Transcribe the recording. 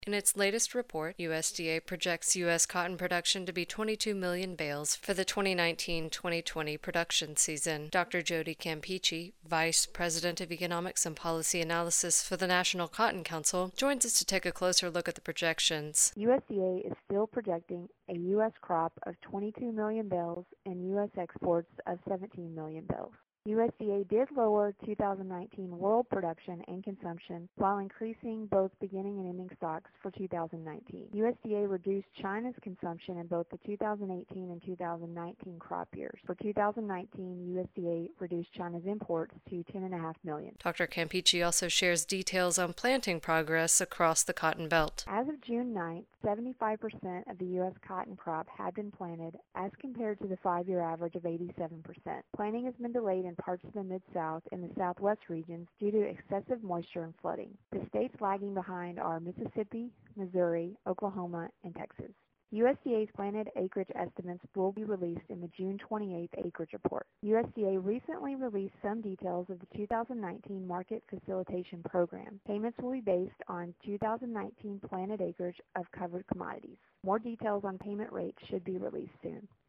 In its latest report, USDA projects U.S. cotton production to be 22 million bales for the 2019-2020 production season. Dr. Jody Campeachy, Vice President of Economics and Policy Analysis for the National Cotton Council, joins us to take a closer look at the projections. USDA is still projecting a U.S. crop of 22 million bales and U.S. exports of 17 million bales. USDA did lower 2019 world production and consumption while increasing both beginning and ending stocks for 2019. USDA reduced China's consumption in both the 2018 and 2019 crop years. For 2019, USDA reduced China's imports to 10.5 million. Dr. Campeachy also shares details on planting progress across the cotton belt. As of June 9th, 75% of the U.S. cotton crop had been planted as compared to the 5-year average of 87%. Planting has been delayed in parts of the Mid-South and the Southwest regions due to excessive moisture and flooding. The states lagging behind are Mississippi, Missouri, Oklahoma, and Texas. USDA's planted acreage estimates will be released in the June 28th acreage report. USDA recently released some details of the 2019 Market Facilitation Program. Payments will be based on 2019 planted acreage of covered commodities. More details on payment rates should be released soon.